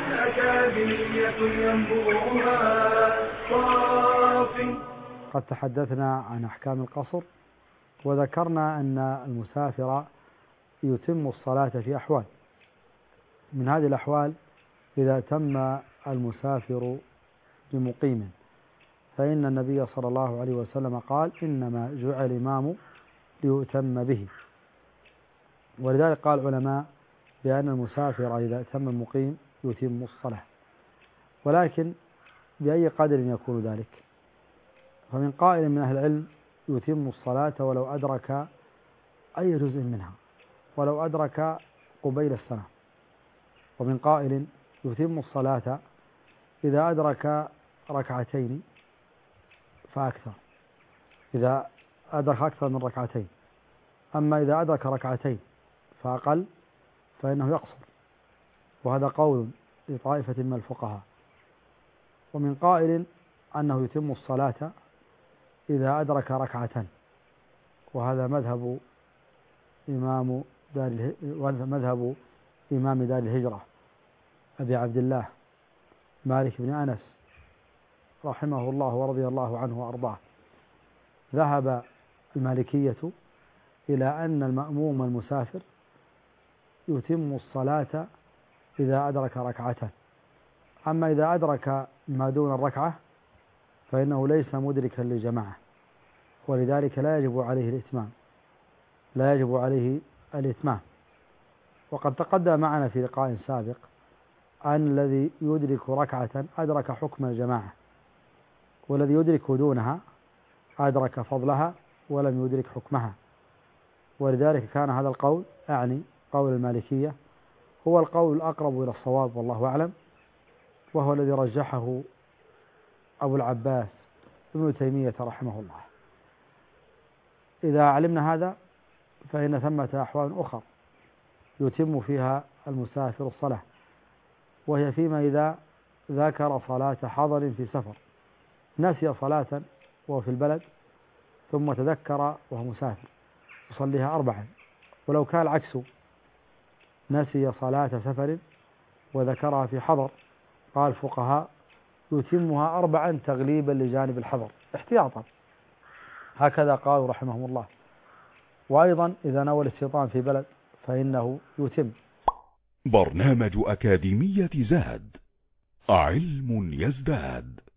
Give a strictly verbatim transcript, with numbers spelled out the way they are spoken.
أكاديمية ينبوعها صافٍ. قد تحدثنا عن أحكام القصر، وذكرنا أن المسافر يتم الصلاة في أحوال. من هذه الأحوال إذا تم المسافر بمقيم، فإن النبي صلى الله عليه وسلم قال إنما جعل الإمام ليؤتم به. ولذلك قال العلماء بأن المسافر إذا تم المقيم يتم الصلاة. ولكن بأي قدر يكون ذلك؟ فمن قائل من أهل العلم يتم الصلاة ولو أدرك أي جزء منها، ولو أدرك قبيل السنة. ومن قائل يتم الصلاة إذا أدرك ركعتين فأكثر، إذا أدرك أكثر من ركعتين. أما إذا أدرك ركعتين فأقل فإنه يقصر، وهذا قول لطائفة من الفقهاء. ومن قائل أنه يتم الصلاة إذا أدرك ركعة، وهذا مذهب إمام دار مذهب إمام دار الهجرة أبي عبد الله مالك بن أنس رحمه الله ورضي الله عنه وأرضاه. ذهب المالكية إلى أن المأموم المسافر يتم الصلاة إذا أدرك ركعة، أما إذا أدرك ما دون الركعة فإنه ليس مدركا لجماعة، ولذلك لا يجب عليه الإتمام لا يجب عليه الإتمام. وقد تقدم معنا في لقاء سابق أن الذي يدرك ركعة أدرك حكم الجماعة، والذي يدرك دونها أدرك فضلها ولم يدرك حكمها. ولذلك كان هذا القول، أعني قول المالكية، هو القول الأقرب إلى الصواب والله أعلم، وهو الذي رجحه أبو العباس ابن تيمية رحمه الله. إذا علمنا هذا فإن ثمة أحوال أخرى يتم فيها المسافر الصلاة، وهي فيما إذا ذكر صلاة حضر في سفر، نسي صلاة وهو في البلد ثم تذكر وهو مسافر يصليها أربعا. ولو كان العكس، نسي صلاة سفر وذكرها في حضر، قال الفقهاء يتمها أربعا تغليبا لجانب الحضر احتياطا، هكذا قالوا رحمهم الله. وأيضا إذا نوى الاستيطان في بلد فإنه يتم. برنامج أكاديمية زاد، علم يزداد.